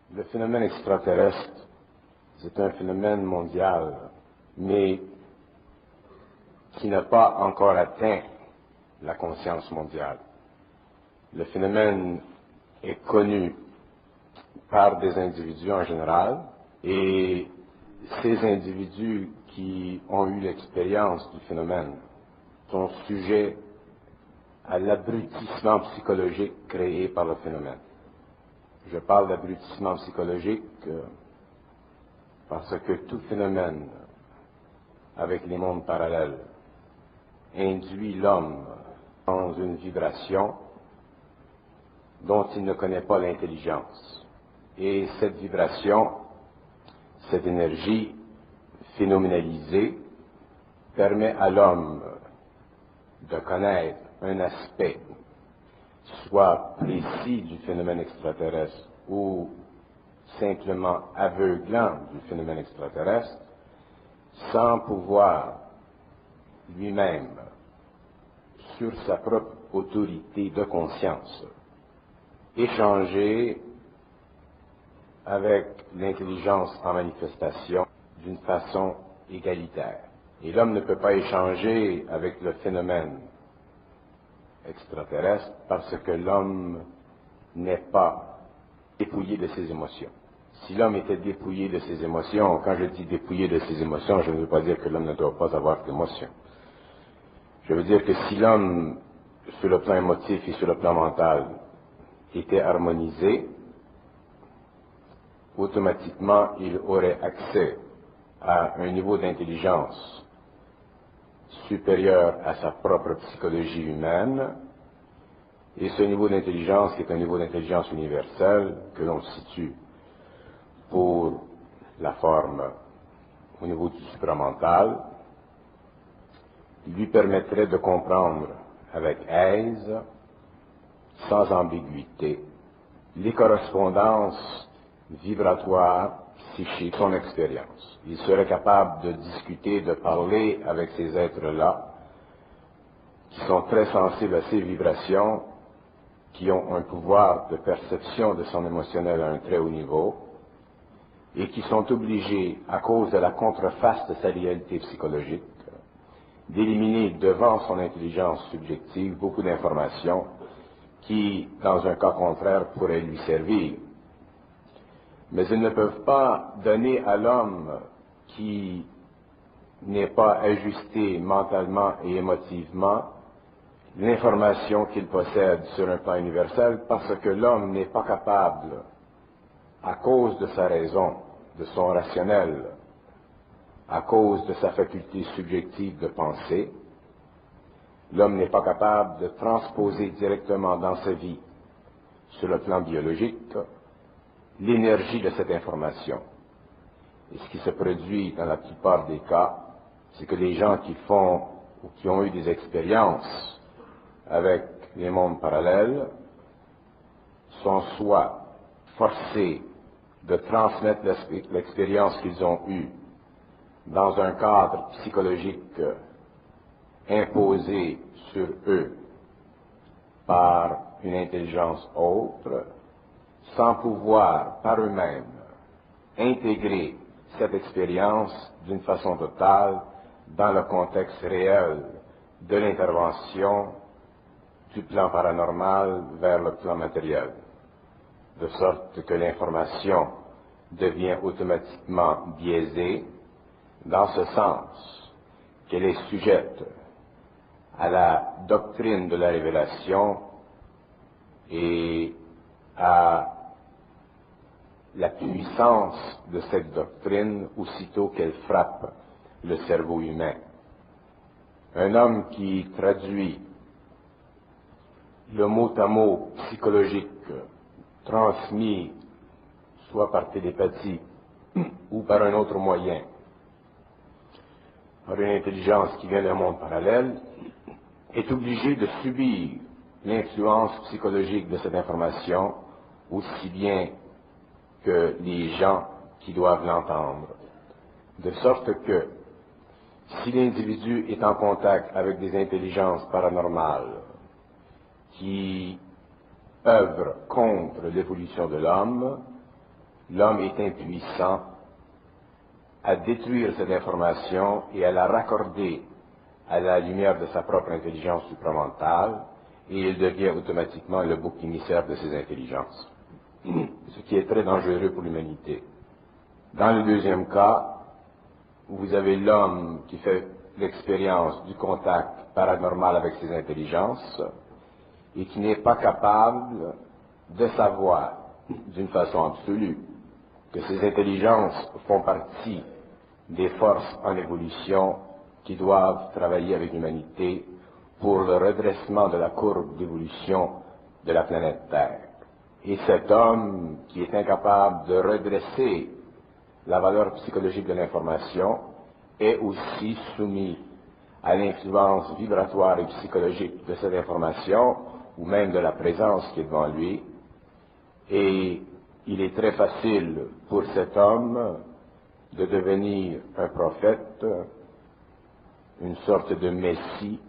Le phénomène extraterrestre, c'est un phénomène mondial, mais qui n'a pas encore atteint la conscience mondiale. Le phénomène est connu par des individus en général, et ces individus qui ont eu l'expérience du phénomène sont sujets à l'abrutissement psychologique créé par le phénomène. Je parle d'abrutissement psychologique parce que tout phénomène avec les mondes parallèles induit l'homme dans une vibration dont il ne connaît pas l'intelligence. Et cette vibration, cette énergie phénoménalisée, permet à l'homme de connaître un aspect soit précis du phénomène extraterrestre ou simplement aveuglant du phénomène extraterrestre, sans pouvoir lui-même, sur sa propre autorité de conscience, échanger avec l'intelligence en manifestation d'une façon égalitaire. Et l'homme ne peut pas échanger avec le phénomène extraterrestre parce que l'homme n'est pas dépouillé de ses émotions. Si l'homme était dépouillé de ses émotions, quand je dis dépouillé de ses émotions, je ne veux pas dire que l'homme ne doit pas avoir d'émotions. Je veux dire que si l'homme, sur le plan émotif et sur le plan mental, était harmonisé, automatiquement il aurait accès à un niveau d'intelligence supérieur à sa propre psychologie humaine, et ce niveau d'intelligence, qui est un niveau d'intelligence universelle, que l'on situe pour la forme au niveau du supramental, lui permettrait de comprendre avec aise, sans ambiguïté, les correspondances vibratoires, psychiques, son expérience. Il serait capable de discuter, de parler avec ces êtres-là, qui sont très sensibles à ces vibrations, qui ont un pouvoir de perception de son émotionnel à un très haut niveau, et qui sont obligés, à cause de la contreface de sa réalité psychologique, d'éliminer devant son intelligence subjective beaucoup d'informations qui, dans un cas contraire, pourraient lui servir. Mais ils ne peuvent pas donner à l'homme qui n'est pas ajusté mentalement et émotivement l'information qu'il possède sur un plan universel, parce que l'homme n'est pas capable, à cause de sa raison, de son rationnel, à cause de sa faculté subjective de penser, l'homme n'est pas capable de transposer directement dans sa vie, sur le plan biologique, l'énergie de cette information. Et ce qui se produit dans la plupart des cas, c'est que les gens qui font ou qui ont eu des expériences avec les mondes parallèles sont soit forcés de transmettre l'expérience qu'ils ont eue dans un cadre psychologique imposé sur eux par une intelligence autre, sans pouvoir par eux-mêmes intégrer cette expérience d'une façon totale dans le contexte réel de l'intervention du plan paranormal vers le plan matériel, de sorte que l'information devient automatiquement biaisée, dans ce sens qu'elle est sujette à la doctrine de la révélation et à la puissance de cette doctrine aussitôt qu'elle frappe le cerveau humain. Un homme qui traduit le mot à mot psychologique transmis soit par télépathie ou par un autre moyen, par une intelligence qui vient d'un monde parallèle, est obligé de subir l'influence psychologique de cette information aussi bien que les gens qui doivent l'entendre. De sorte que, si l'individu est en contact avec des intelligences paranormales qui œuvrent contre l'évolution de l'homme, l'homme est impuissant à détruire cette information et à la raccorder à la lumière de sa propre intelligence supramentale, et il devient automatiquement le bouc émissaire de ces intelligences, ce qui est très dangereux pour l'humanité. Dans le deuxième cas, vous avez l'homme qui fait l'expérience du contact paranormal avec ses intelligences et qui n'est pas capable de savoir d'une façon absolue que ces intelligences font partie des forces en évolution qui doivent travailler avec l'humanité pour le redressement de la courbe d'évolution de la planète Terre. Et cet homme qui est incapable de redresser la valeur psychologique de l'information est aussi soumis à l'influence vibratoire et psychologique de cette information, ou même de la présence qui est devant lui, et il est très facile pour cet homme de devenir un prophète, une sorte de messie,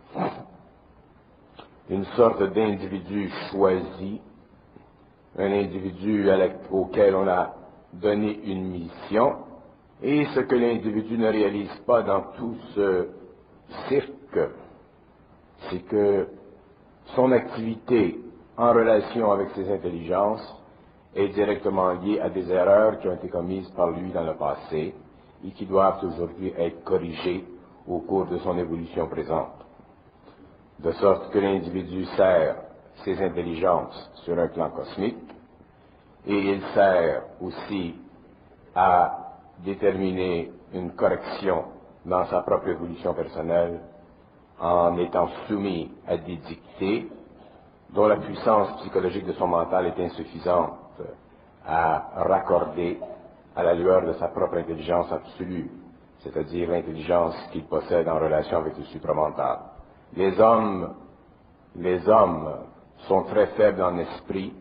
une sorte d'individu choisi, un individu auquel on a donné une mission, et ce que l'individu ne réalise pas dans tout ce cirque, c'est que son activité en relation avec ses intelligences est directement liée à des erreurs qui ont été commises par lui dans le passé et qui doivent aujourd'hui être corrigées au cours de son évolution présente. De sorte que l'individu sert ses intelligences sur un plan cosmique et il sert aussi à déterminer une correction dans sa propre évolution personnelle en étant soumis à des dictées dont la puissance psychologique de son mental est insuffisante à raccorder à la lueur de sa propre intelligence absolue, c'est-à-dire l'intelligence qu'il possède en relation avec le supramental. Les hommes sont très faibles en esprit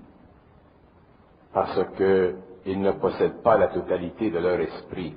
parce qu'ils ne possèdent pas la totalité de leur esprit.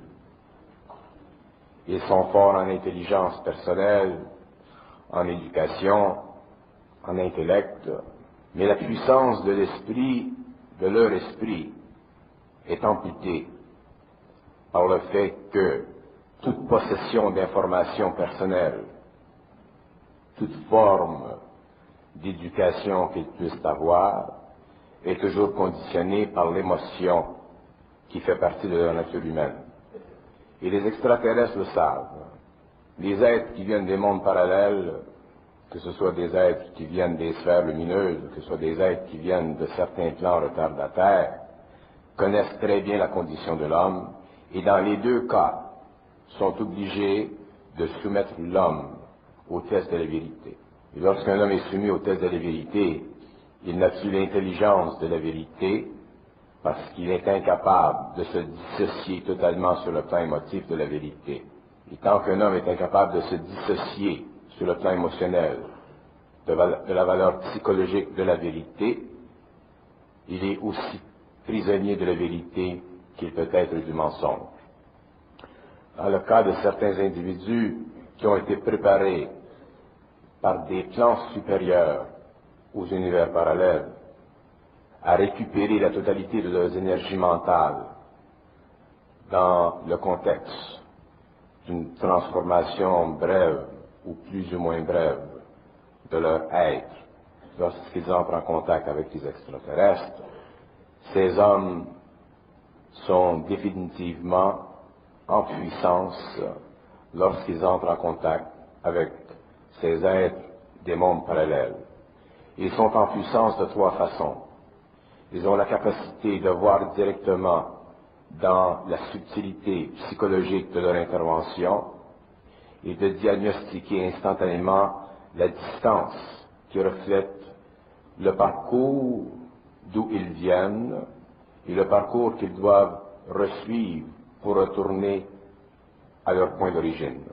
Ils sont forts en intelligence personnelle, en éducation, en intellect, mais la puissance de l'esprit, de leur esprit, est amputée par le fait que toute possession d'informations personnelles, toute forme d'éducation qu'ils puissent avoir, est toujours conditionnée par l'émotion qui fait partie de la nature humaine. Et les extraterrestres le savent. Les êtres qui viennent des mondes parallèles, que ce soit des êtres qui viennent des sphères lumineuses, que ce soit des êtres qui viennent de certains plans retardataires, connaissent très bien la condition de l'homme, et dans les deux cas, sont obligés de soumettre l'homme au test de la vérité. Et lorsqu'un homme est soumis au test de la vérité, il n'a plus l'intelligence de la vérité, parce qu'il est incapable de se dissocier totalement sur le plan émotif de la vérité. Et tant qu'un homme est incapable de se dissocier sur le plan émotionnel de la valeur psychologique de la vérité, il est aussi prisonnier de la vérité qu'il peut être du mensonge. Dans le cas de certains individus qui ont été préparés par des plans supérieurs aux univers parallèles à récupérer la totalité de leurs énergies mentales dans le contexte d'une transformation brève ou plus ou moins brève de leur être lorsqu'ils entrent en contact avec les extraterrestres, ces hommes sont définitivement en puissance lorsqu'ils entrent en contact avec ces êtres des mondes parallèles. Ils sont en puissance de trois façons. Ils ont la capacité de voir directement dans la subtilité psychologique de leur intervention et de diagnostiquer instantanément la distance qui reflète le parcours d'où ils viennent et le parcours qu'ils doivent resuivre pour retourner à leur point d'origine.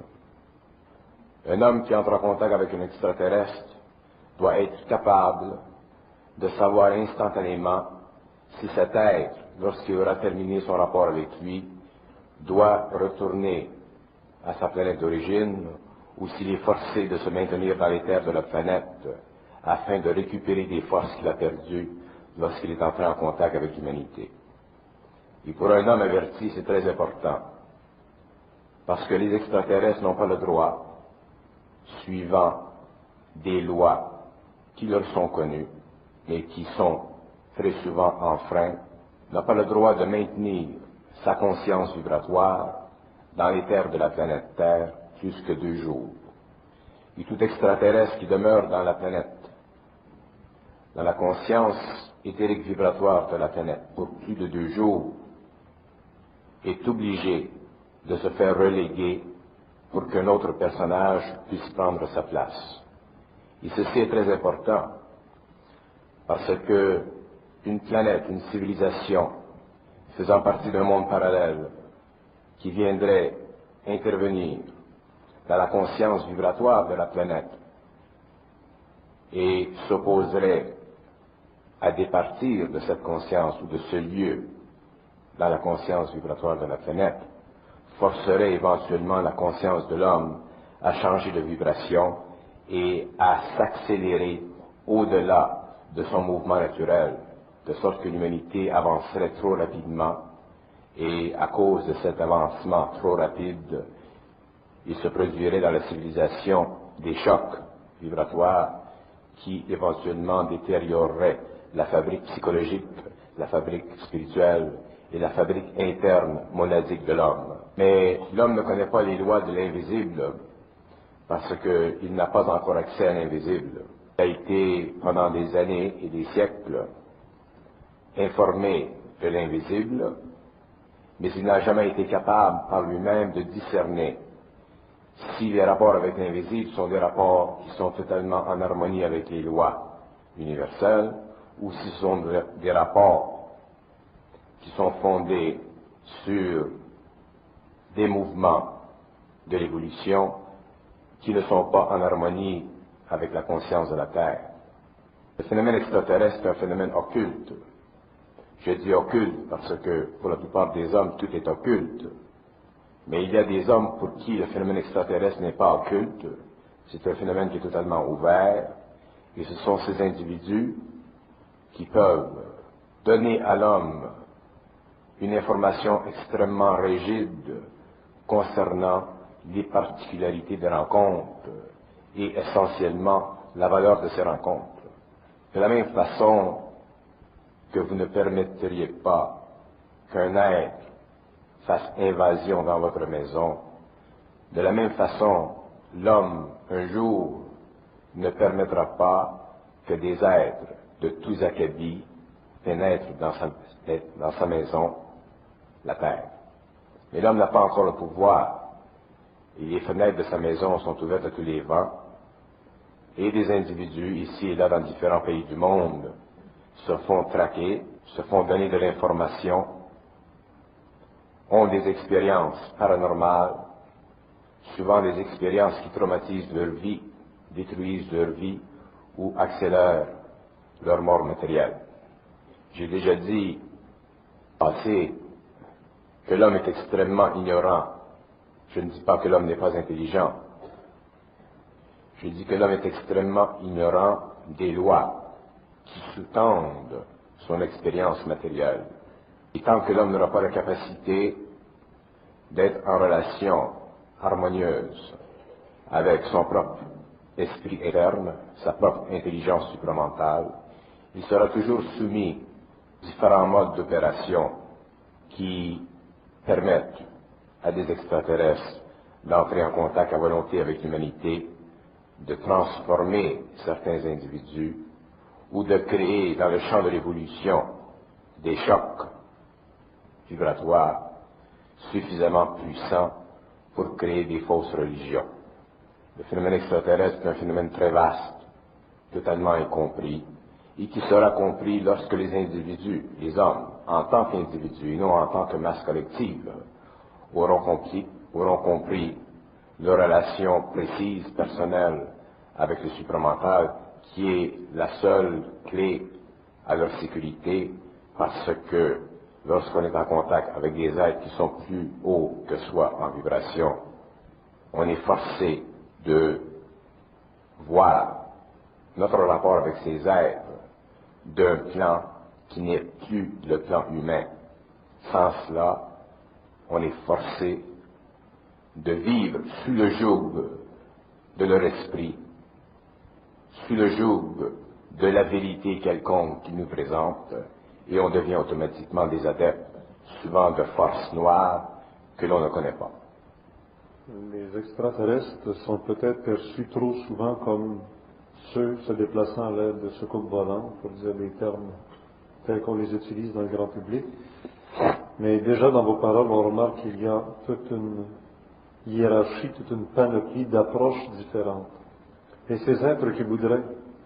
Un homme qui entre en contact avec un extraterrestre doit être capable de savoir instantanément si cet être, lorsqu'il aura terminé son rapport avec lui, doit retourner à sa planète d'origine ou s'il est forcé de se maintenir dans les terres de la planète afin de récupérer des forces qu'il a perdues lorsqu'il est entré en contact avec l'humanité. Et pour un homme averti, c'est très important. Parce que les extraterrestres n'ont pas le droit, suivant des lois qui leur sont connues, mais qui sont très souvent enfreintes, n'ont pas le droit de maintenir sa conscience vibratoire dans les terres de la planète Terre plus que 2 jours. Et tout extraterrestre qui demeure dans la planète, dans la conscience éthérique vibratoire de la planète pour plus de 2 jours, est obligé de se faire reléguer pour qu'un autre personnage puisse prendre sa place. Et ceci est très important, parce que une planète, une civilisation, faisant partie d'un monde parallèle, qui viendrait intervenir dans la conscience vibratoire de la planète et s'opposerait à départir de cette conscience ou de ce lieu dans la conscience vibratoire de la planète, forcerait éventuellement la conscience de l'homme à changer de vibration et à s'accélérer au-delà de son mouvement naturel, de sorte que l'humanité avancerait trop rapidement, et à cause de cet avancement trop rapide, il se produirait dans la civilisation des chocs vibratoires qui éventuellement détérioreraient la fabrique psychologique, la fabrique spirituelle et la fabrique interne monadique de l'homme. Mais l'homme ne connaît pas les lois de l'invisible parce qu'il n'a pas encore accès à l'invisible. Il a été pendant des années et des siècles informé de l'invisible, mais il n'a jamais été capable par lui-même de discerner si les rapports avec l'invisible sont des rapports qui sont totalement en harmonie avec les lois universelles ou si ce sont des rapports qui sont fondés sur des mouvements de l'évolution qui ne sont pas en harmonie avec la conscience de la Terre. Le phénomène extraterrestre est un phénomène occulte. Je dis occulte parce que pour la plupart des hommes, tout est occulte. Mais il y a des hommes pour qui le phénomène extraterrestre n'est pas occulte. C'est un phénomène qui est totalement ouvert. Et ce sont ces individus qui peuvent donner à l'homme une information extrêmement rigide concernant les particularités des rencontres et essentiellement la valeur de ces rencontres. De la même façon que vous ne permetteriez pas qu'un être fasse invasion dans votre maison, de la même façon, l'homme, un jour, ne permettra pas que des êtres de tous acabits pénètrent dans sa maison, la terre. Mais l'homme n'a pas encore le pouvoir, et les fenêtres de sa maison sont ouvertes à tous les vents, et des individus, ici et là dans différents pays du monde, se font traquer, se font donner de l'information, ont des expériences paranormales, souvent des expériences qui traumatisent leur vie, détruisent leur vie ou accélèrent leur mort matérielle. J'ai déjà dit, passé, que l'homme est extrêmement ignorant. Je ne dis pas que l'homme n'est pas intelligent. Je dis que l'homme est extrêmement ignorant des lois qui sous-tendent son expérience matérielle. Et tant que l'homme n'aura pas la capacité d'être en relation harmonieuse avec son propre esprit interne, sa propre intelligence supramentale, il sera toujours soumis à différents modes d'opération qui permettent à des extraterrestres d'entrer en contact à volonté avec l'humanité, de transformer certains individus ou de créer dans le champ de l'évolution des chocs vibratoires suffisamment puissants pour créer des fausses religions. Le phénomène extraterrestre est un phénomène très vaste, totalement incompris, et qui sera compris lorsque les individus, les hommes, en tant qu'individus et non en tant que masse collective, auront compris leur relation précise, personnelle, avec le supramental, qui est la seule clé à leur sécurité, parce que lorsqu'on est en contact avec des êtres qui sont plus hauts que soi en vibration, on est forcé de voir notre rapport avec ces êtres d'un plan qui n'est plus le plan humain. Sans cela, on est forcé de vivre sous le joug de leur esprit, sous le joug de la vérité quelconque qu'ils nous présentent, et on devient automatiquement des adeptes, souvent de forces noires que l'on ne connaît pas. Les extraterrestres sont peut-être perçus trop souvent comme ceux se déplaçant à l'aide de soucoupes volantes, pour dire les termes tels qu'on les utilise dans le grand public. Mais déjà dans vos paroles, on remarque qu'il y a toute une hiérarchie, toute une panoplie d'approches différentes. Et ces êtres qui voudraient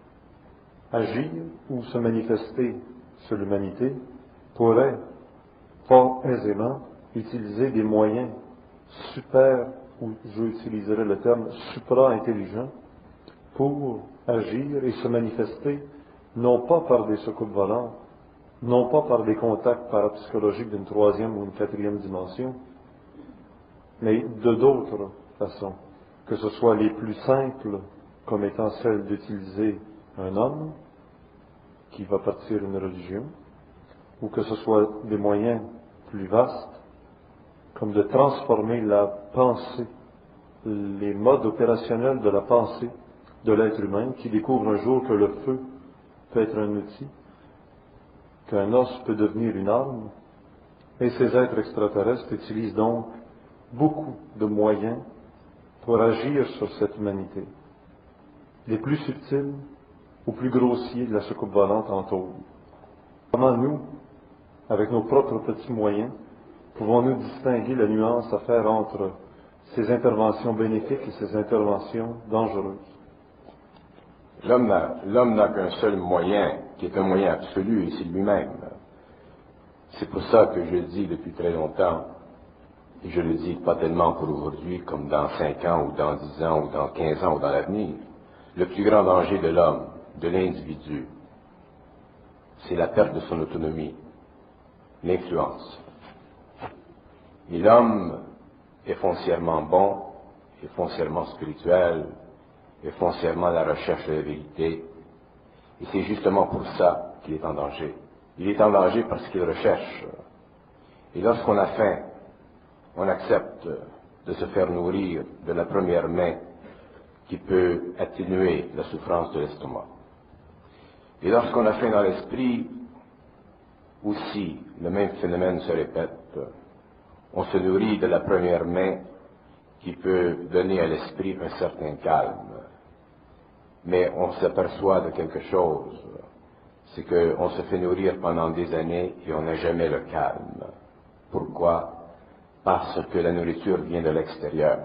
agir ou se manifester sur l'humanité pourraient fort aisément utiliser des moyens super, ou je utiliserai le terme supra-intelligents, pour agir et se manifester non pas par des soucoupes volantes, non pas par des contacts parapsychologiques d'une troisième ou une quatrième dimension, mais de d'autres façons, que ce soit les plus simples, comme étant celle d'utiliser un homme qui va partir une religion, ou que ce soit des moyens plus vastes, comme de transformer la pensée, les modes opérationnels de la pensée de l'être humain, qui découvre un jour que le feu peut être un outil, qu'un os peut devenir une arme, et ces êtres extraterrestres utilisent donc beaucoup de moyens pour agir sur cette humanité, les plus subtils aux plus grossiers de la soucoupe volante en tôle. Comment nous, avec nos propres petits moyens, pouvons-nous distinguer la nuance à faire entre ces interventions bénéfiques et ces interventions dangereuses? L'homme n'a qu'un seul moyen, qui est un moyen absolu, et c'est lui-même. C'est pour ça que je dis depuis très longtemps, et je le dis pas tellement pour aujourd'hui, comme dans 5 ans, ou dans 10 ans, ou dans 15 ans, ou dans l'avenir, le plus grand danger de l'homme, de l'individu, c'est la perte de son autonomie, l'influence. Et l'homme est foncièrement bon, est foncièrement spirituel, est foncièrement à la recherche de la vérité. Et c'est justement pour ça qu'il est en danger. Il est en danger parce qu'il recherche. Et lorsqu'on a faim, on accepte de se faire nourrir de la première main qui peut atténuer la souffrance de l'estomac. Et lorsqu'on a faim dans l'esprit, aussi, le même phénomène se répète. On se nourrit de la première main qui peut donner à l'esprit un certain calme. Mais on s'aperçoit de quelque chose, c'est qu'on se fait nourrir pendant des années et on n'a jamais le calme. Pourquoi? Parce que la nourriture vient de l'extérieur.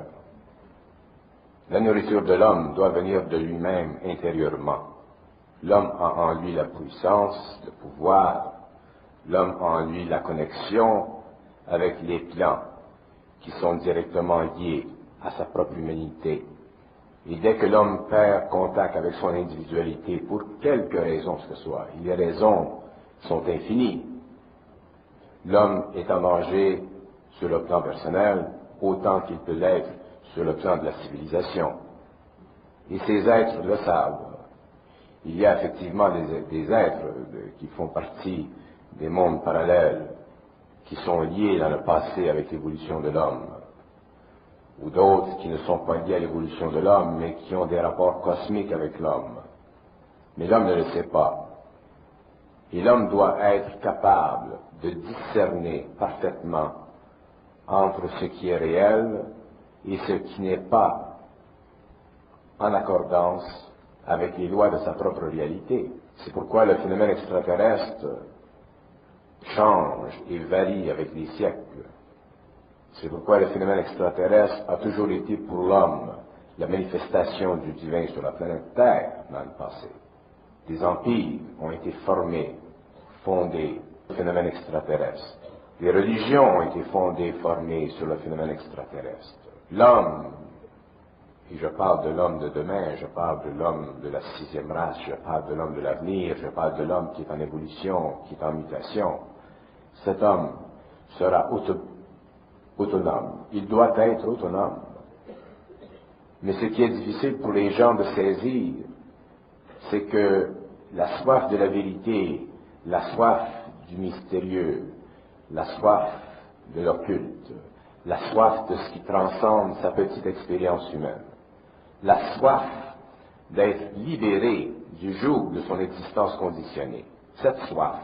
La nourriture de l'homme doit venir de lui-même intérieurement. L'homme a en lui la puissance, le pouvoir, l'homme a en lui la connexion avec les plans qui sont directement liés à sa propre humanité. Et dès que l'homme perd contact avec son individualité, pour quelque raison que ce soit, et les raisons sont infinies, l'homme est en danger sur le plan personnel autant qu'il peut l'être sur le plan de la civilisation. Et ces êtres le savent. Il y a effectivement des êtres qui font partie des mondes parallèles qui sont liés dans le passé avec l'évolution de l'homme, ou d'autres qui ne sont pas liés à l'évolution de l'homme, mais qui ont des rapports cosmiques avec l'homme. Mais l'homme ne le sait pas. Et l'homme doit être capable de discerner parfaitement entre ce qui est réel et ce qui n'est pas en accordance avec les lois de sa propre réalité. C'est pourquoi le phénomène extraterrestre change et varie avec les siècles. C'est pourquoi le phénomène extraterrestre a toujours été pour l'homme la manifestation du divin sur la planète Terre dans le passé. Des empires ont été formés, fondés sur le phénomène extraterrestre. Les religions ont été fondées, formées sur le phénomène extraterrestre. L'homme, et je parle de l'homme de demain, je parle de l'homme de la 6e race, je parle de l'homme de l'avenir, je parle de l'homme qui est en évolution, qui est en mutation. Cet homme sera autonome. Il doit être autonome. Mais ce qui est difficile pour les gens de saisir, c'est que la soif de la vérité, la soif du mystérieux, la soif de l'occulte, la soif de ce qui transcende sa petite expérience humaine, la soif d'être libéré du joug de son existence conditionnée. Cette soif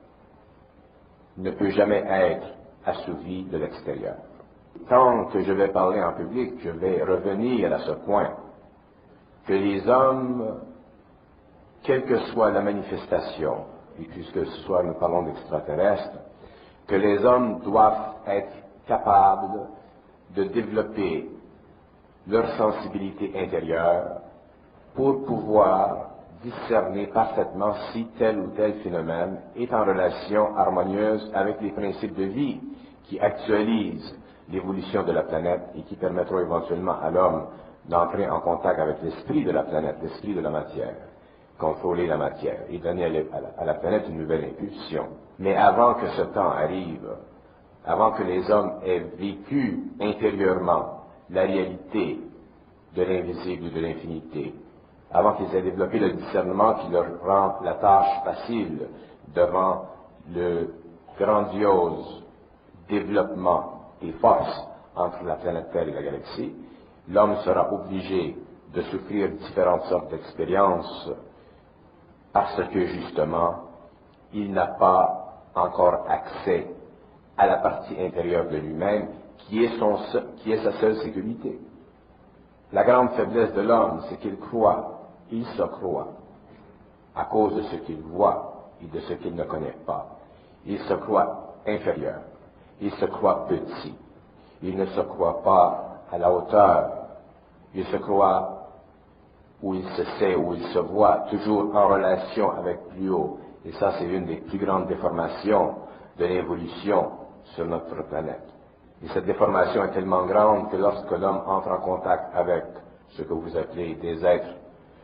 ne peut jamais être assouvie de l'extérieur. Tant que je vais parler en public, je vais revenir à ce point, que les hommes, quelle que soit la manifestation, et puisque ce soir nous parlons d'extraterrestres, que les hommes doivent être capables de développer leur sensibilité intérieure pour pouvoir discerner parfaitement si tel ou tel phénomène est en relation harmonieuse avec les principes de vie qui actualisent l'évolution de la planète et qui permettront éventuellement à l'homme d'entrer en contact avec l'esprit de la planète, l'esprit de la matière, contrôler la matière et donner à la planète une nouvelle impulsion. Mais avant que ce temps arrive, avant que les hommes aient vécu intérieurement la réalité de l'invisible et de l'infinité, avant qu'ils aient développé le discernement qui leur rend la tâche facile devant le grandiose développement des forces entre la planète Terre et la galaxie, l'homme sera obligé de souffrir différentes sortes d'expériences parce que justement, il n'a pas encore accès à la partie intérieure de lui-même qui est sa seule sécurité. La grande faiblesse de l'homme, c'est qu'il croit, il se croit, à cause de ce qu'il voit et de ce qu'il ne connaît pas. Il se croit inférieur, il se croit petit, il ne se croit pas à la hauteur, il se croit où il se sait, où il se voit, toujours en relation avec plus haut. Et ça, c'est une des plus grandes déformations de l'évolution sur notre planète. Et cette déformation est tellement grande que lorsque l'homme entre en contact avec ce que vous appelez des êtres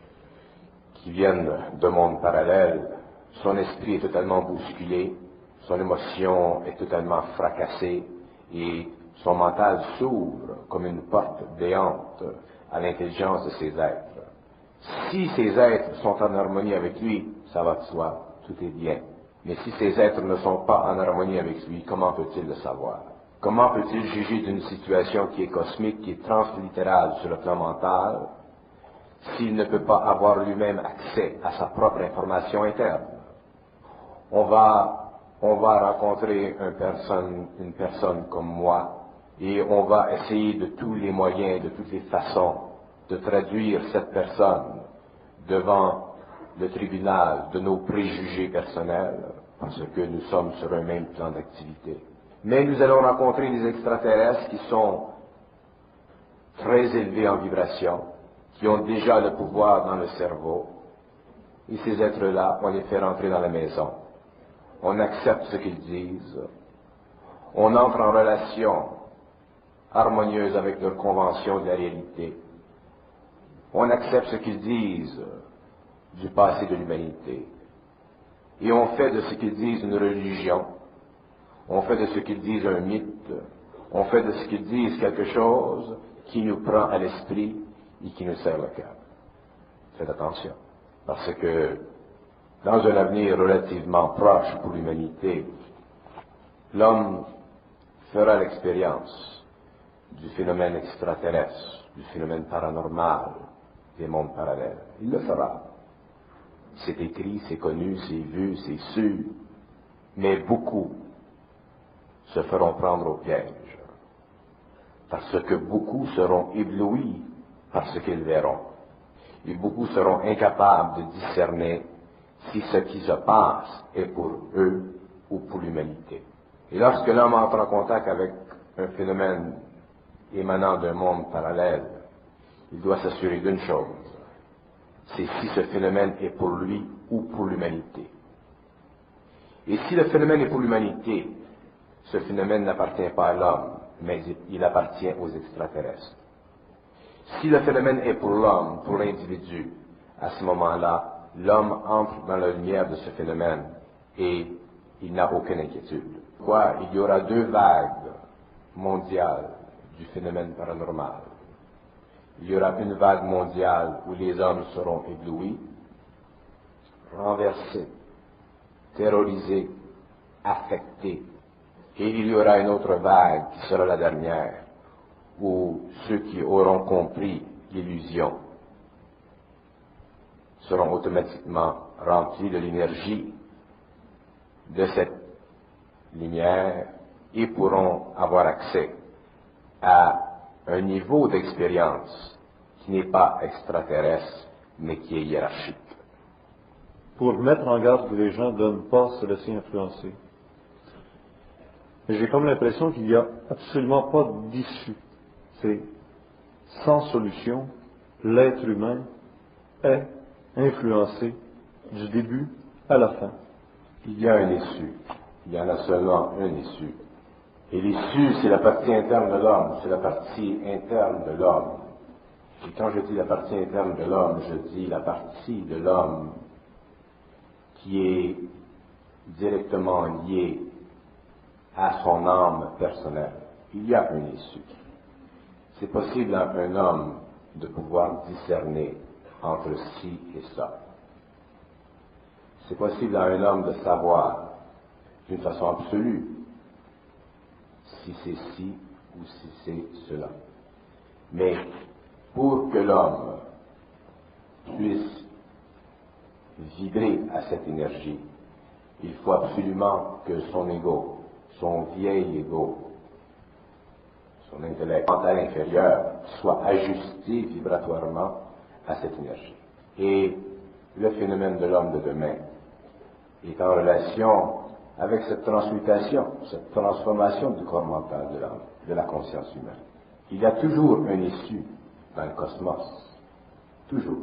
qui viennent de mondes parallèles, son esprit est totalement bousculé, son émotion est totalement fracassée et son mental s'ouvre comme une porte béante à l'intelligence de ces êtres. Si ces êtres sont en harmonie avec lui, ça va de soi, tout est bien. Mais si ces êtres ne sont pas en harmonie avec lui, comment peut-il le savoir? Comment peut-il juger d'une situation qui est cosmique, qui est translittérale sur le plan mental, s'il ne peut pas avoir lui-même accès à sa propre information interne? On va rencontrer une personne comme moi, et on va essayer de tous les moyens, de toutes les façons, de traduire cette personne devant le tribunal de nos préjugés personnels, parce que nous sommes sur un même plan d'activité. Mais nous allons rencontrer des extraterrestres qui sont très élevés en vibration, qui ont déjà le pouvoir dans le cerveau, et ces êtres-là, on les fait rentrer dans la maison. On accepte ce qu'ils disent, on entre en relation harmonieuse avec leur convention de la réalité, on accepte ce qu'ils disent du passé de l'humanité, et on fait de ce qu'ils disent une religion, on fait de ce qu'ils disent un mythe, on fait de ce qu'ils disent quelque chose qui nous prend à l'esprit et qui nous serre le cœur. Faites attention, parce que dans un avenir relativement proche pour l'humanité, l'homme fera l'expérience du phénomène extraterrestre, du phénomène paranormal, des mondes parallèles. Il le fera. C'est écrit, c'est connu, c'est vu, c'est su, mais beaucoup se feront prendre au piège, parce que beaucoup seront éblouis par ce qu'ils verront, et beaucoup seront incapables de discerner si ce qui se passe est pour eux ou pour l'humanité. Et lorsque l'homme entre en contact avec un phénomène émanant d'un monde parallèle, il doit s'assurer d'une chose, c'est si ce phénomène est pour lui ou pour l'humanité. Et si le phénomène est pour l'humanité, ce phénomène n'appartient pas à l'homme, mais il appartient aux extraterrestres. Si le phénomène est pour l'homme, pour l'individu, à ce moment-là, l'homme entre dans la lumière de ce phénomène et il n'a aucune inquiétude. Quoi? Il y aura 2 vagues mondiales du phénomène paranormal. Il y aura une vague mondiale où les hommes seront éblouis, renversés, terrorisés, affectés, Et il y aura une autre vague qui sera la dernière, où ceux qui auront compris l'illusion seront automatiquement remplis de l'énergie de cette lumière et pourront avoir accès à un niveau d'expérience qui n'est pas extraterrestre, mais qui est hiérarchique. Pour mettre en garde les gens de ne pas se laisser influencer. J'ai comme l'impression qu'il n'y a absolument pas d'issue. C'est sans solution, l'être humain est influencé du début à la fin. Il y a une issue. Il y en a seulement une issue. Et l'issue, c'est la partie interne de l'homme. C'est la partie interne de l'homme. Et quand je dis la partie interne de l'homme, je dis la partie de l'homme qui est directement liée à son âme personnelle. Il y a une issue. C'est possible à un homme de pouvoir discerner entre ci et ça. C'est possible à un homme de savoir d'une façon absolue si c'est ci ou si c'est cela. Mais pour que l'homme puisse vibrer à cette énergie, il faut absolument que son ego, son vieil ego, son intellect mental inférieur soit ajusté vibratoirement à cette énergie. Et le phénomène de l'homme de demain est en relation avec cette transmutation, cette transformation du corps mental de l'homme, de la conscience humaine. Il y a toujours une issue dans le cosmos. Toujours.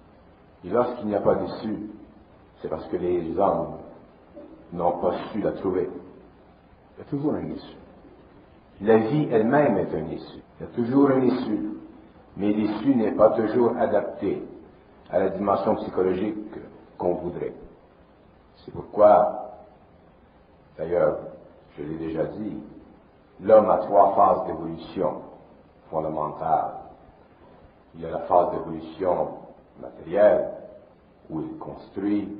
Et lorsqu'il n'y a pas d'issue, c'est parce que les hommes n'ont pas su la trouver. Il y a toujours une issue. La vie elle-même est une issue. Il y a toujours une issue. Mais l'issue n'est pas toujours adaptée à la dimension psychologique qu'on voudrait. C'est pourquoi, d'ailleurs, je l'ai déjà dit, l'homme a 3 phases d'évolution fondamentales. Il y a la phase d'évolution matérielle, où il construit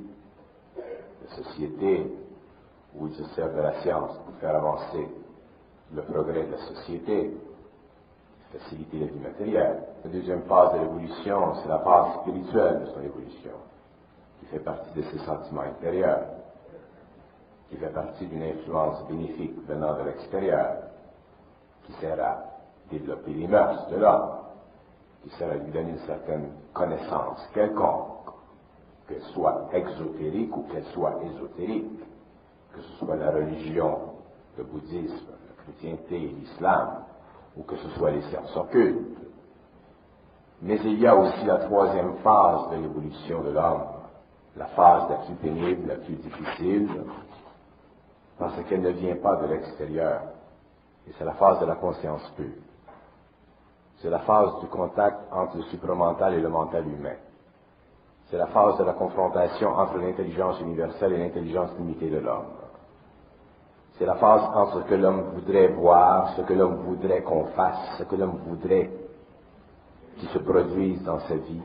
la société, où il se sert de la science pour faire avancer le progrès de la société, faciliter la vie matérielle. La deuxième phase de l'évolution, c'est la phase spirituelle de son évolution, qui fait partie de ses sentiments intérieurs, qui fait partie d'une influence bénéfique venant de l'extérieur, qui sert à développer les mœurs de l'homme, qui sert à lui donner une certaine connaissance quelconque, qu'elle soit exotérique ou qu'elle soit ésotérique, que ce soit la religion, le bouddhisme, la chrétienté et l'islam, ou que ce soit les sciences occultes. Mais il y a aussi la 3e phase de l'évolution de l'homme, la phase la plus pénible, la plus difficile, parce qu'elle ne vient pas de l'extérieur, et c'est la phase de la conscience pure. C'est la phase du contact entre le supramental et le mental humain. C'est la phase de la confrontation entre l'intelligence universelle et l'intelligence limitée de l'homme. C'est la phase entre ce que l'homme voudrait voir, ce que l'homme voudrait qu'on fasse, ce que l'homme voudrait qui se produise dans sa vie,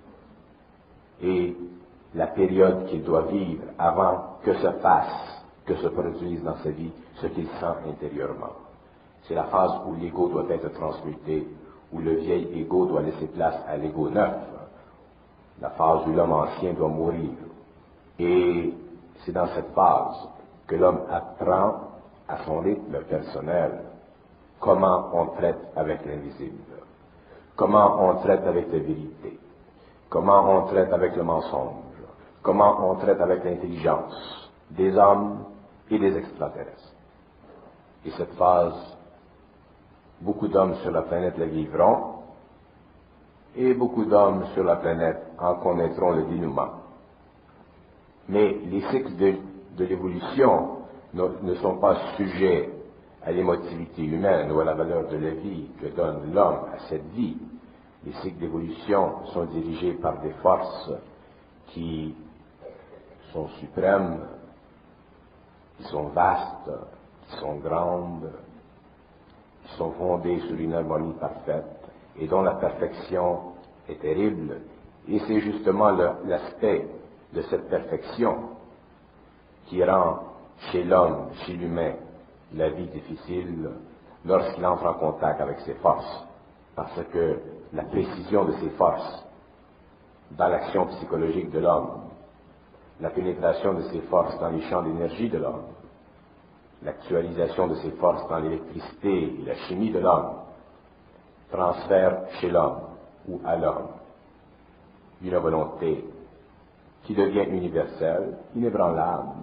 et la période qu'il doit vivre avant que se fasse, que se produise dans sa vie, ce qu'il sent intérieurement. C'est la phase où l'ego doit être transmuté, où le vieil ego doit laisser place à l'ego neuf, la phase où l'homme ancien doit mourir. Et c'est dans cette phase que l'homme apprend à son rythme personnel comment on traite avec l'invisible, comment on traite avec la vérité, comment on traite avec le mensonge, comment on traite avec l'intelligence des hommes et des extraterrestres. Et cette phase, beaucoup d'hommes sur la planète la vivront, et beaucoup d'hommes sur la planète en connaîtront le dénouement. Mais les cycles de l'évolution ne sont pas sujets à l'émotivité humaine ou à la valeur de la vie que donne l'homme à cette vie. Les cycles d'évolution sont dirigés par des forces qui sont suprêmes, qui sont vastes, qui sont grandes, qui sont fondées sur une harmonie parfaite et dont la perfection est terrible. Et c'est justement l'aspect de cette perfection qui rend chez l'homme, chez l'humain, la vie difficile lorsqu'il entre en contact avec ses forces, parce que la précision de ses forces dans l'action psychologique de l'homme, la pénétration de ses forces dans les champs d'énergie de l'homme, l'actualisation de ses forces dans l'électricité et la chimie de l'homme, transfère chez l'homme ou à l'homme une volonté qui devient universelle, inébranlable,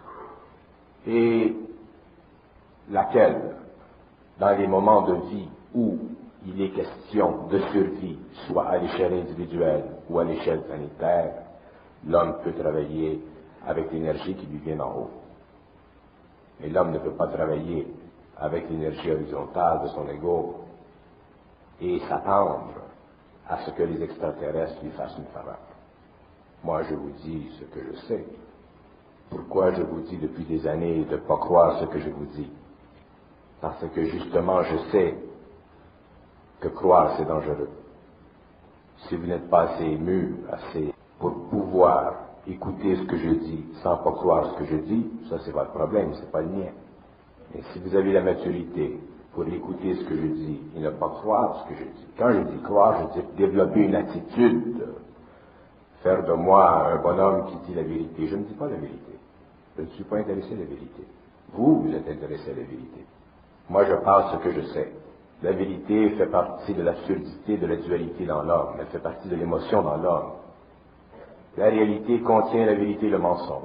et laquelle, dans les moments de vie où il est question de survie, soit à l'échelle individuelle ou à l'échelle planétaire, l'homme peut travailler avec l'énergie qui lui vient d'en haut. Mais l'homme ne peut pas travailler avec l'énergie horizontale de son ego et s'attendre à ce que les extraterrestres lui fassent une faveur. Moi, je vous dis ce que je sais. Pourquoi je vous dis depuis des années de ne pas croire ce que je vous dis? Parce que justement, je sais que croire, c'est dangereux. Si vous n'êtes pas assez mûr, assez pour pouvoir écouter ce que je dis sans pas croire ce que je dis, ça c'est votre problème, c'est pas le mien. Mais si vous avez la maturité pour écouter ce que je dis et ne pas croire ce que je dis, quand je dis croire, je dis développer une attitude, faire de moi un bonhomme qui dit la vérité. Je ne dis pas la vérité. Je ne suis pas intéressé à la vérité. Vous êtes intéressé à la vérité. Moi, je parle ce que je sais. La vérité fait partie de l'absurdité de la dualité dans l'homme. Elle fait partie de l'émotion dans l'homme. La réalité contient la vérité et le mensonge.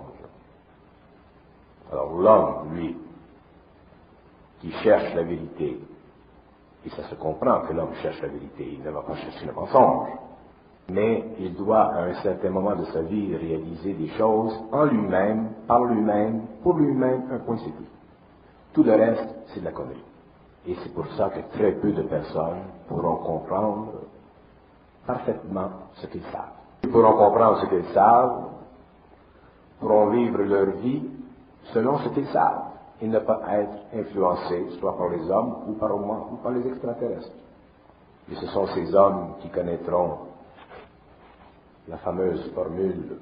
Alors l'homme, lui, qui cherche la vérité, et ça se comprend que l'homme cherche la vérité, il ne va pas chercher le mensonge, mais il doit à un certain moment de sa vie réaliser des choses en lui-même, par lui-même, pour lui-même, un point c'est tout. Tout le reste, c'est de la connerie. Et c'est pour ça que très peu de personnes pourront comprendre parfaitement ce qu'ils savent. Ils pourront comprendre ce qu'ils savent, pourront vivre leur vie selon ce qu'ils savent, et ne pas être influencés, soit par les hommes, ou par moi, ou par les extraterrestres. Et ce sont ces hommes qui connaîtront la fameuse formule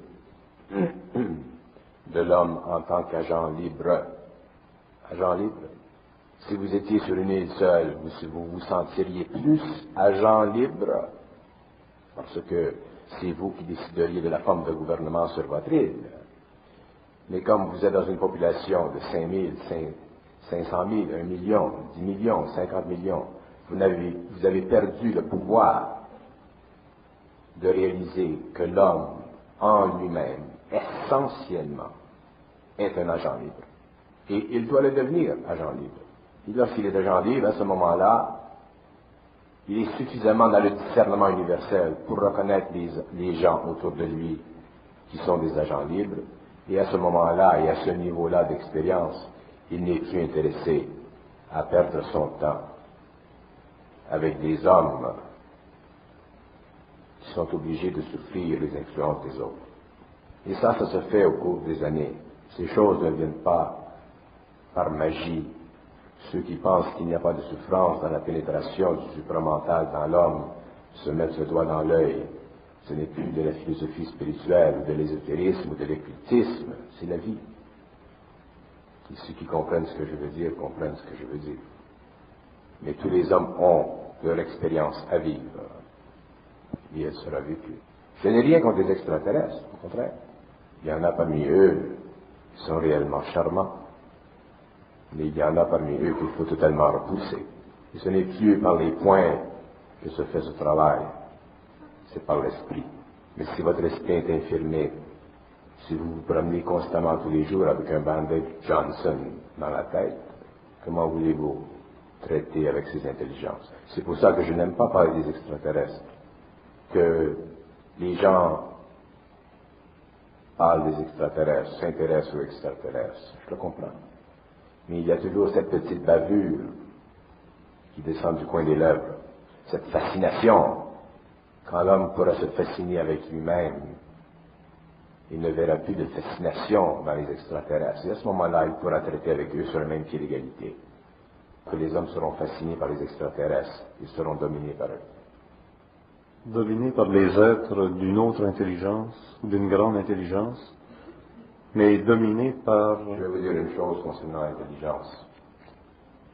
de l'homme en tant qu'agent libre. Agent libre. Si vous étiez sur une île seule, vous vous sentiriez plus agent libre, parce que c'est vous qui décideriez de la forme de gouvernement sur votre île. Mais comme vous êtes dans une population de 5 000, 500 000, 1 million, 10 millions, 50 millions, vous avez perdu le pouvoir de réaliser que l'homme, en lui-même, essentiellement, est un agent libre. Et il doit le devenir agent libre. Et lorsqu'il est agent libre, à ce moment-là, il est suffisamment dans le discernement universel pour reconnaître les gens autour de lui qui sont des agents libres. Et à ce moment-là et à ce niveau-là d'expérience, il n'est plus intéressé à perdre son temps avec des hommes qui sont obligés de souffrir les influences des autres. Et ça se fait au cours des années. Ces choses ne viennent pas par magie. Ceux qui pensent qu'il n'y a pas de souffrance dans la pénétration du supramental dans l'homme se mettent le doigt dans l'œil. Ce n'est plus de la philosophie spirituelle ou de l'ésotérisme ou de l'occultisme, c'est la vie. Et ceux qui comprennent ce que je veux dire comprennent ce que je veux dire. Mais tous les hommes ont leur expérience à vivre. Et elle sera vécue. Je n'ai rien contre les extraterrestres, au contraire. Il y en a parmi eux qui sont réellement charmants. Mais il y en a parmi eux qu'il faut totalement repousser. Et ce n'est plus par les points que se fait ce travail, c'est par l'esprit. Mais si votre esprit est infirmé, si vous vous promenez constamment tous les jours avec un bandage Johnson dans la tête, comment voulez-vous traiter avec ces intelligences? C'est pour ça que je n'aime pas parler des extraterrestres. Que les gens parlent des extraterrestres, s'intéressent aux extraterrestres, je le comprends. Mais il y a toujours cette petite bavure qui descend du coin des lèvres, cette fascination. Quand l'homme pourra se fasciner avec lui-même, il ne verra plus de fascination dans les extraterrestres. Et à ce moment-là, il pourra traiter avec eux sur le même pied d'égalité. Que les hommes seront fascinés par les extraterrestres, ils seront dominés par eux. Dominés par les êtres d'une autre intelligence, ou d'une grande intelligence, mais dominés par... Je vais vous dire une chose concernant l'intelligence.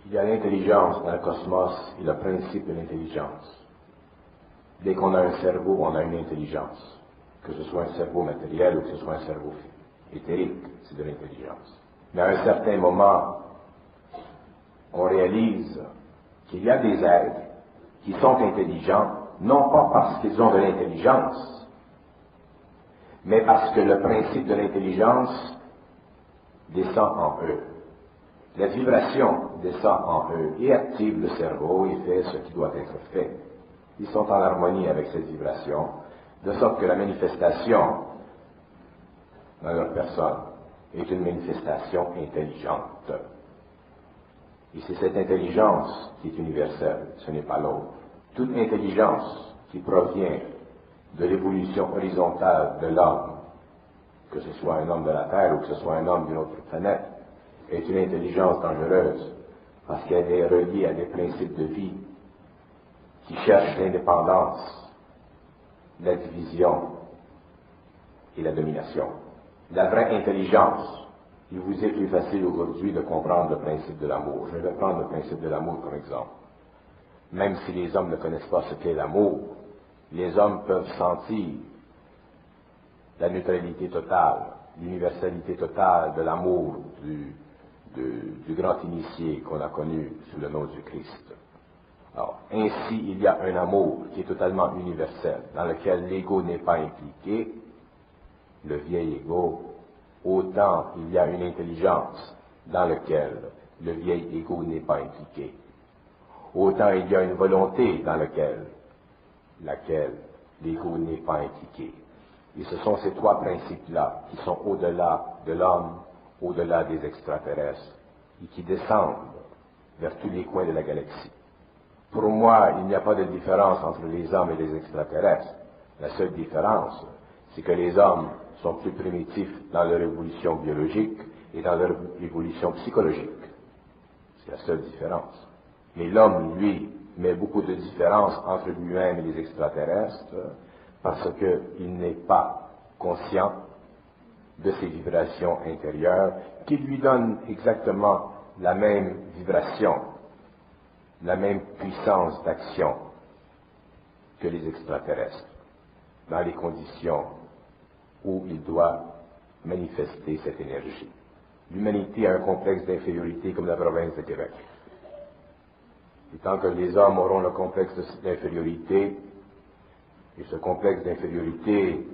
Il y a l'intelligence dans le cosmos et le principe de l'intelligence. Dès qu'on a un cerveau, on a une intelligence. Que ce soit un cerveau matériel ou que ce soit un cerveau éthérique, c'est de l'intelligence. Mais à un certain moment, on réalise qu'il y a des êtres qui sont intelligents, non pas parce qu'ils ont de l'intelligence, mais parce que le principe de l'intelligence descend en eux. La vibration descend en eux et active le cerveau et fait ce qui doit être fait. Ils sont en harmonie avec cette vibration, de sorte que la manifestation dans leur personne est une manifestation intelligente. Et c'est cette intelligence qui est universelle, ce n'est pas l'autre. Toute intelligence qui provient de l'évolution horizontale de l'homme, que ce soit un homme de la Terre ou que ce soit un homme d'une autre planète, est une intelligence dangereuse parce qu'elle est reliée à des principes de vie qui cherchent l'indépendance, la division et la domination. La vraie intelligence, il vous est plus facile aujourd'hui de comprendre le principe de l'amour. Je vais prendre le principe de l'amour comme exemple. Même si les hommes ne connaissent pas ce qu'est l'amour, les hommes peuvent sentir la neutralité totale, l'universalité totale de l'amour du grand initié qu'on a connu sous le nom du Christ. Alors, ainsi, il y a un amour qui est totalement universel, dans lequel l'ego n'est pas impliqué, le vieil ego, autant il y a une intelligence dans laquelle le vieil ego n'est pas impliqué. Autant il y a une volonté dans laquelle l'ego n'est pas impliqué. Et ce sont ces trois principes-là qui sont au-delà de l'homme, au-delà des extraterrestres, et qui descendent vers tous les coins de la galaxie. Pour moi, il n'y a pas de différence entre les hommes et les extraterrestres. La seule différence, c'est que les hommes sont plus primitifs dans leur évolution biologique et dans leur évolution psychologique. C'est la seule différence. Mais l'homme, lui, met beaucoup de différence entre lui-même et les extraterrestres parce qu'il n'est pas conscient de ses vibrations intérieures qui lui donnent exactement la même vibration, la même puissance d'action que les extraterrestres, dans les conditions où il doit manifester cette énergie. L'humanité a un complexe d'infériorité comme la province de Québec. Et tant que les hommes auront le complexe d'infériorité, et ce complexe d'infériorité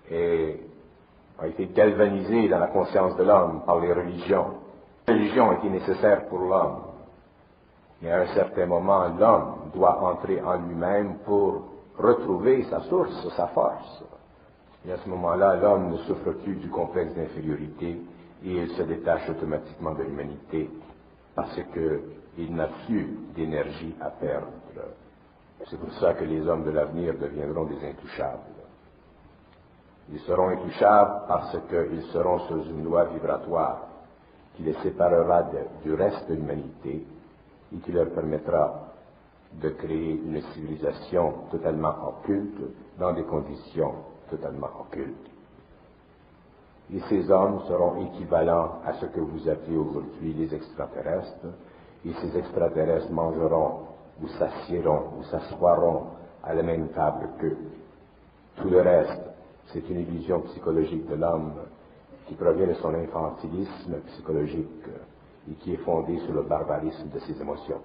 a été galvanisé dans la conscience de l'homme par les religions. La religion était nécessaire pour l'homme. Mais à un certain moment, l'homme doit entrer en lui-même pour retrouver sa source, sa force. Et à ce moment-là, l'homme ne souffre plus du complexe d'infériorité et il se détache automatiquement de l'humanité parce qu'il n'a plus d'énergie à perdre. C'est pour ça que les hommes de l'avenir deviendront des intouchables. Ils seront intouchables parce qu'ils seront sous une loi vibratoire qui les séparera du reste de l'humanité et qui leur permettra de créer une civilisation totalement occulte dans des conditions totalement occultes. Et ces hommes seront équivalents à ce que vous appelez aujourd'hui les extraterrestres, et ces extraterrestres mangeront ou s'assieront ou s'assoiront à la même table qu'eux. Tout le reste, c'est une illusion psychologique de l'homme qui provient de son infantilisme psychologique et qui est fondée sur le barbarisme de ses émotions.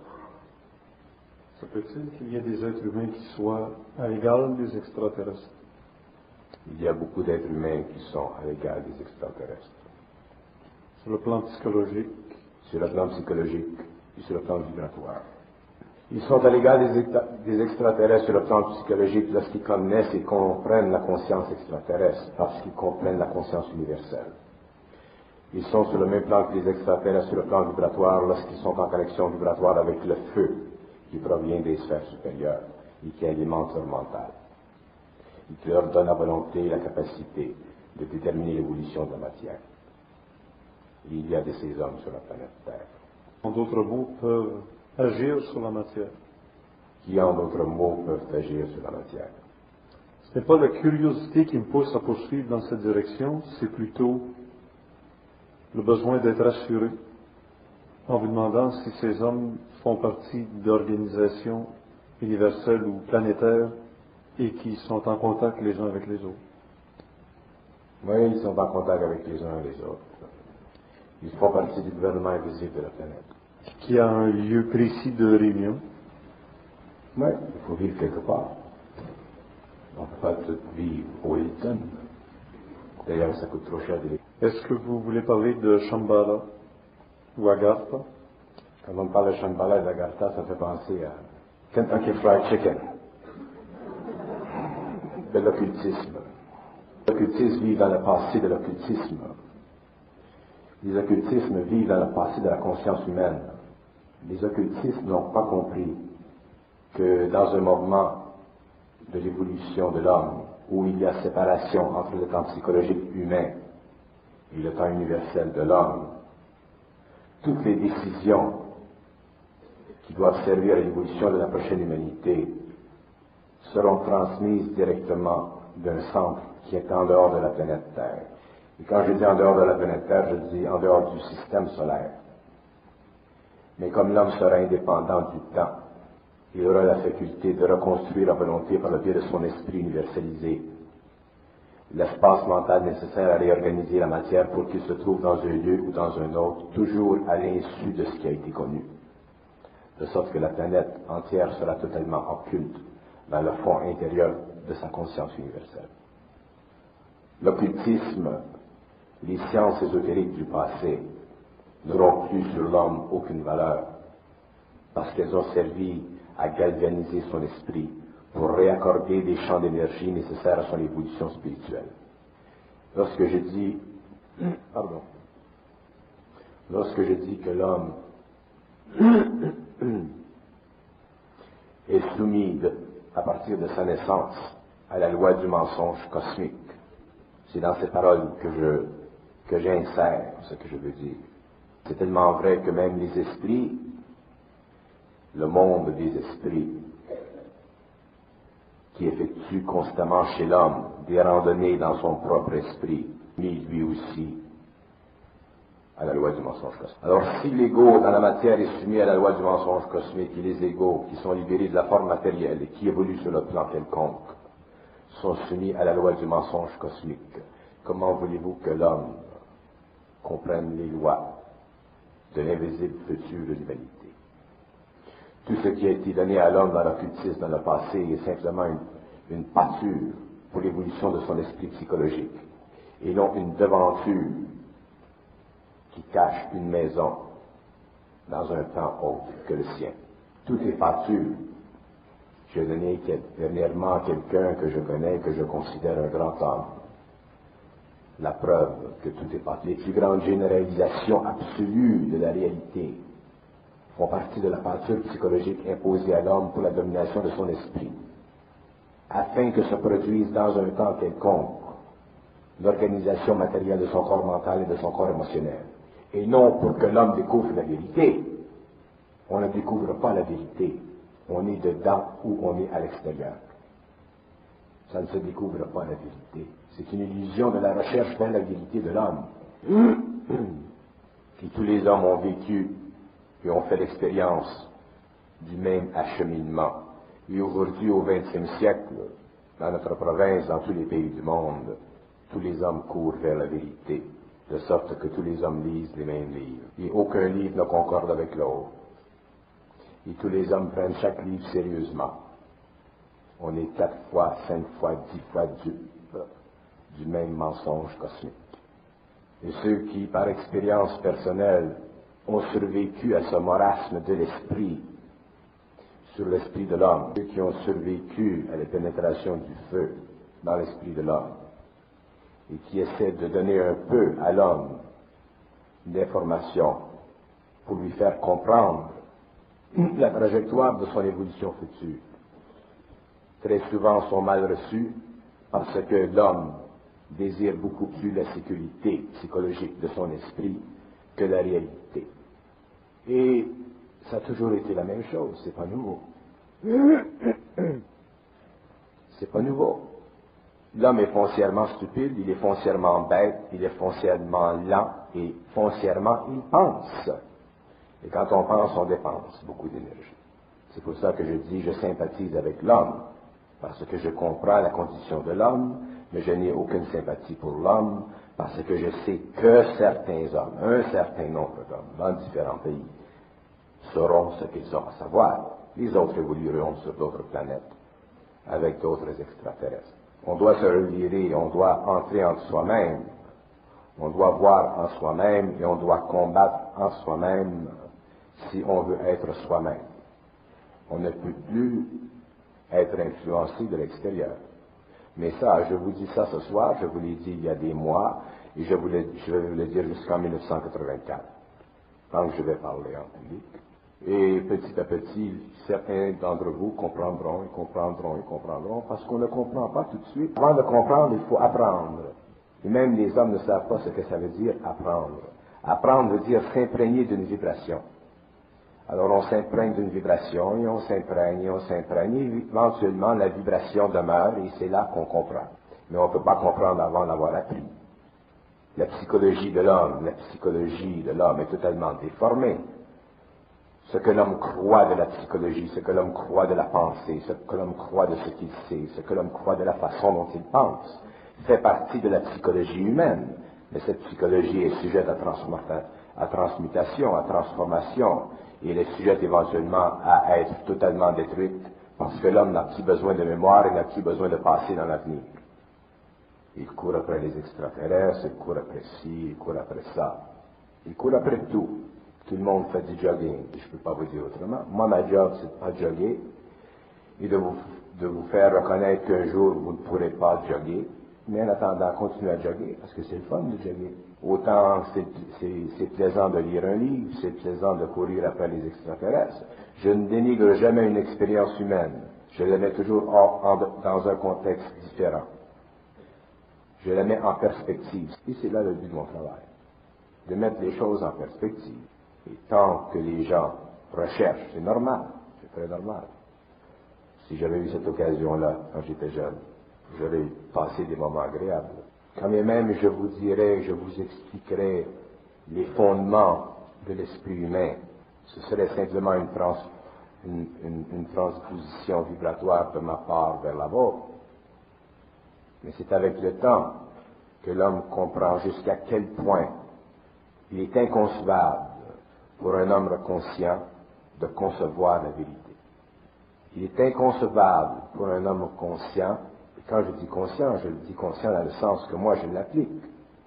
Se peut-il qu'il y ait des êtres humains qui soient à l'égal des extraterrestres? Il y a beaucoup d'êtres humains qui sont à l'égal des extraterrestres. Sur le plan psychologique? Sur le plan psychologique et sur le plan vibratoire. Ils sont à l'égal des extraterrestres sur le plan psychologique lorsqu'ils connaissent et comprennent la conscience extraterrestre, parce qu'ils comprennent la conscience universelle. Ils sont sur le même plan que les extraterrestres sur le plan vibratoire lorsqu'ils sont en connexion vibratoire avec le feu qui provient des sphères supérieures et qui alimente leur mental. Et qui leur donne la volonté et la capacité de déterminer l'évolution de la matière. Et il y a de ces hommes sur la planète Terre. En d'autres mots, peuvent agir sur la matière. Qui, en d'autres mots, peuvent agir sur la matière. Ce n'est pas la curiosité qui me pousse à poursuivre dans cette direction, c'est plutôt le besoin d'être assuré En vous demandant si ces hommes font partie d'organisations universelles ou planétaires et qui sont en contact les uns avec les autres. Oui, ils sont en contact avec les uns et les autres. Ils font partie du gouvernement invisible de la planète. Qui a un lieu précis de réunion. Oui, il faut vivre quelque part. On ne peut pas tout vivre au Hilton. D'ailleurs, ça coûte trop cher de vivre. Est-ce que vous voulez parler de Shambhala ou Agartha? Quand on parle de Shambhala et d'Agartha, ça fait penser à Kentucky Fried Chicken, de l'occultisme. L'occultisme vit dans le passé de l'occultisme. Les occultismes vivent dans le passé de la conscience humaine. Les occultistes n'ont pas compris que dans un moment de l'évolution de l'homme, où il y a séparation entre le temps psychologique humain et le temps universel de l'homme, toutes les décisions qui doivent servir à l'évolution de la prochaine humanité seront transmises directement d'un centre qui est en dehors de la planète Terre. Et quand je dis en dehors de la planète Terre, je dis en dehors du système solaire. Mais comme l'homme sera indépendant du temps, il aura la faculté de reconstruire à volonté par le biais de son esprit universalisé l'espace mental nécessaire à réorganiser la matière pour qu'il se trouve dans un lieu ou dans un autre, toujours à l'insu de ce qui a été connu. De sorte que la planète entière sera totalement occulte dans le fond intérieur de sa conscience universelle. L'occultisme, les sciences ésotériques du passé n'auront plus sur l'homme aucune valeur, parce qu'elles ont servi à galvaniser son esprit pour réaccorder des champs d'énergie nécessaires à son évolution spirituelle. Lorsque je dis que l'homme est soumis à partir de sa naissance à la loi du mensonge cosmique, c'est dans ces paroles que j'insère ce que je veux dire. C'est tellement vrai que même les esprits, le monde des esprits, qui effectue constamment chez l'homme des randonnées dans son propre esprit, mis lui aussi à la loi du mensonge cosmique. Alors si l'ego dans la matière est soumis à la loi du mensonge cosmique, et les égos qui sont libérés de la forme matérielle et qui évoluent sur le plan quelconque sont soumis à la loi du mensonge cosmique, comment voulez-vous que l'homme comprenne les lois de l'invisible futur de l'humanité? Tout ce qui a été donné à l'homme dans l'occultisme dans le passé est simplement une pâture pour l'évolution de son esprit psychologique, et non une devanture qui cache une maison dans un temps autre que le sien. Tout est pâture. J'ai donné dernièrement à quelqu'un que je connais, que je considère un grand homme, la preuve que tout est pâture. Les plus grandes généralisations absolues de la réalité font partie de la pâture psychologique imposée à l'homme pour la domination de son esprit, afin que se produise dans un temps quelconque l'organisation matérielle de son corps mental et de son corps émotionnel, et non pour que l'homme découvre la vérité. On ne découvre pas la vérité, on est dedans ou on est à l'extérieur. Ça ne se découvre pas la vérité, c'est une illusion de la recherche vers la vérité de l'homme. Et tous les hommes ont vécu et ont fait l'expérience du même acheminement. Et aujourd'hui, au XXe siècle, dans notre province, dans tous les pays du monde, tous les hommes courent vers la vérité, de sorte que tous les hommes lisent les mêmes livres. Et aucun livre ne concorde avec l'autre. Et tous les hommes prennent chaque livre sérieusement. On est 4 fois, 5 fois, 10 fois dupes du même mensonge cosmique. Et ceux qui, par expérience personnelle, ont survécu à ce marasme de l'esprit sur l'esprit de l'homme, ceux qui ont survécu à la pénétration du feu dans l'esprit de l'homme, et qui essaient de donner un peu à l'homme d'informations pour lui faire comprendre la trajectoire de son évolution future, très souvent sont mal reçus parce que l'homme désire beaucoup plus la sécurité psychologique de son esprit que la réalité. Et ça a toujours été la même chose, c'est pas nouveau. C'est pas nouveau. L'homme est foncièrement stupide, il est foncièrement bête, il est foncièrement lent et foncièrement il pense. Et quand on pense, on dépense beaucoup d'énergie. C'est pour ça que je dis, je sympathise avec l'homme, parce que je comprends la condition de l'homme, mais je n'ai aucune sympathie pour l'homme, parce que je sais que certains hommes, un certain nombre d'hommes, dans différents pays, sauront ce qu'ils ont à savoir. Les autres évolueront sur d'autres planètes, avec d'autres extraterrestres. On doit se revirer, on doit entrer en soi-même, on doit voir en soi-même et on doit combattre en soi-même si on veut être soi-même. On ne peut plus être influencé de l'extérieur. Mais ça, je vous dis ça ce soir, je vous l'ai dit il y a des mois, et je vais vous le dire jusqu'en 1984, quand je vais parler en public. Et petit à petit, certains d'entre vous comprendront, parce qu'on ne comprend pas tout de suite. Avant de comprendre, il faut apprendre. Et même les hommes ne savent pas ce que ça veut dire apprendre. Apprendre veut dire s'imprégner d'une vibration. Alors on s'imprègne d'une vibration, et on s'imprègne, et éventuellement la vibration demeure, et c'est là qu'on comprend. Mais on ne peut pas comprendre avant d'avoir appris. La psychologie de l'homme est totalement déformée. Ce que l'homme croit de la psychologie, ce que l'homme croit de la pensée, ce que l'homme croit de ce qu'il sait, ce que l'homme croit de la façon dont il pense, fait partie de la psychologie humaine. Mais cette psychologie est sujette à transmutation, à transformation, et elle est sujette éventuellement à être totalement détruite, parce que l'homme n'a plus besoin de mémoire, il n'a plus besoin de passer dans l'avenir. Il court après les extraterrestres, il court après ci, il court après ça. Il court après tout. Tout le monde fait du jogging, je ne peux pas vous dire autrement. Moi, ma job, c'est de pas jogger et de vous faire reconnaître qu'un jour, vous ne pourrez pas jogger, mais en attendant, continuez à jogger, parce que c'est le fun de jogger. Autant c'est plaisant de lire un livre, c'est plaisant de courir après les extraterrestres. Je ne dénigre jamais une expérience humaine. Je la mets toujours dans un contexte différent. Je la mets en perspective. Et c'est là le but de mon travail. De mettre les choses en perspective. Et tant que les gens recherchent, c'est normal, c'est très normal. Si j'avais eu cette occasion-là quand j'étais jeune, j'aurais passé des moments agréables. Quand même, je vous dirais, je vous expliquerais les fondements de l'esprit humain. Ce serait simplement une transposition vibratoire de ma part vers la vôtre. Mais c'est avec le temps que l'homme comprend jusqu'à quel point il est inconcevable pour un homme conscient de concevoir la vérité. Il est inconcevable pour un homme conscient, et quand je dis conscient, je le dis conscient dans le sens que moi je l'applique.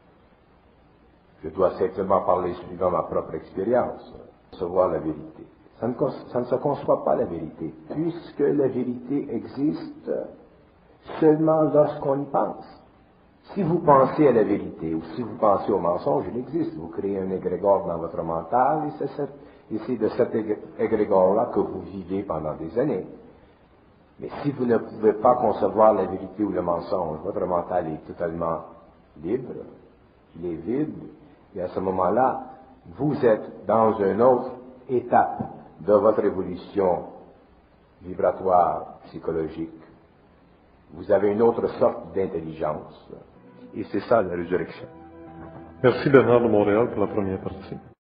Je dois simplement parler suivant ma propre expérience, concevoir la vérité. Ça ne se conçoit pas la vérité, puisque la vérité existe seulement lorsqu'on y pense. Si vous pensez à la vérité ou si vous pensez au mensonge, il existe. Vous créez un égrégore dans votre mental et c'est de cet égrégore-là que vous vivez pendant des années. Mais si vous ne pouvez pas concevoir la vérité ou le mensonge, votre mental est totalement libre, il est vide, et à ce moment-là, vous êtes dans une autre étape de votre évolution vibratoire, psychologique. Vous avez une autre sorte d'intelligence. Et c'est ça la résurrection. Merci Bernard de Montréal pour la première partie.